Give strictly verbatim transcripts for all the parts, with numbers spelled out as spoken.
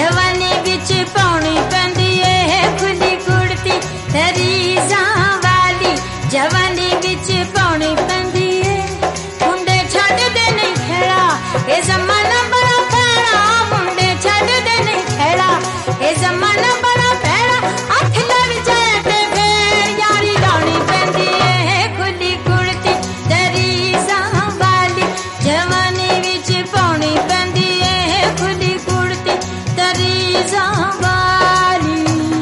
जवानी बिच पाउनी पैंदी ए खुली कुड़ती तरीज़ां वाली जवानी बिच पाउनी पैंदी ए मुंडे छड्डदे नहीं खेड़ा ए ज़माना बड़ा भैड़ा मुंडे छड्डदे नहीं खेड़ा ए ज़माना बड़ा भैड़ा हथ लग जाए ते फिर यारी लाउनी पैंदी ए खुली कुड़ती तरीज़ां वाली जवानी बिच पाउनी पैंदी ए खुली कुड़ती तरीज़ां वाली।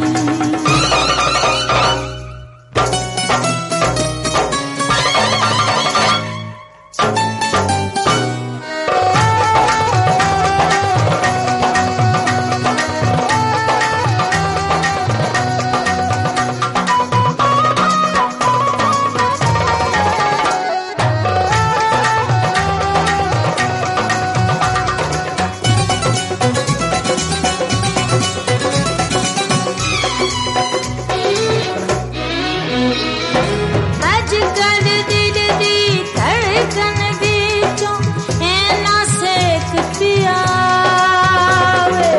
अजकल दिल दी धड़कन बिचों ऐना सेक पिया वे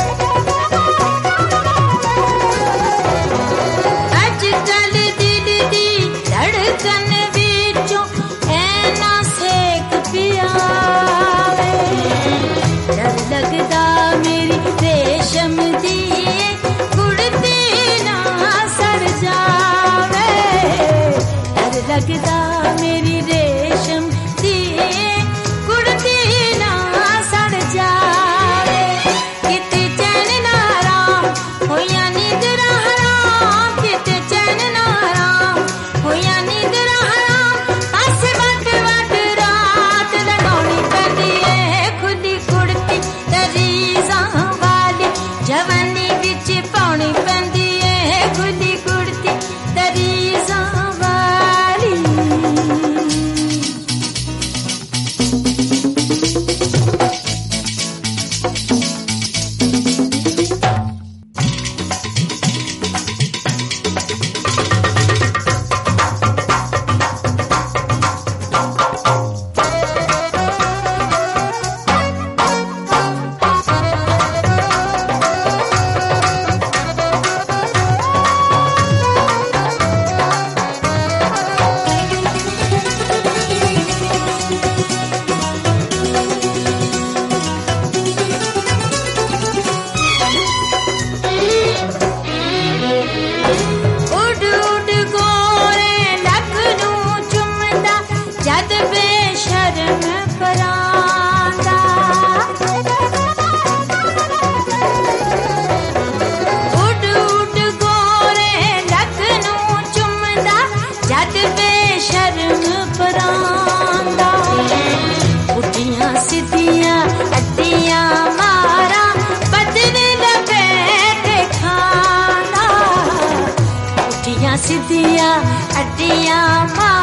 अजकल दिल दी धड़कन बिचों ऐना सेक पिया वे डर लगदा मेरी रेशम दी कुड़ती ना सड़ जावे डर लगदा मेरी रेशम दी कुड़ती ना सड़ जावे किते चैन ना आराम होया नींदरा हराम किते चैन ना आराम होया नींदरा हराम पासे वट वट रात लगाउनी पैंदी ए खुली कुड़ती तरीज़ां वाली जवानी बिच पाउनी पैंदी ए खुली कुड़ती तरीज़ां वाली। उड उड गोरे लक नूं चुमदा जद बेशर्म परांदा उड उड गोरे लक नूं चुमदा जद बेशर्म परांदा पुठियां सिद्धियां अड्डियां मारा बदन लपेट खांदा पुठियां सिद्धियां अड्डियां मारा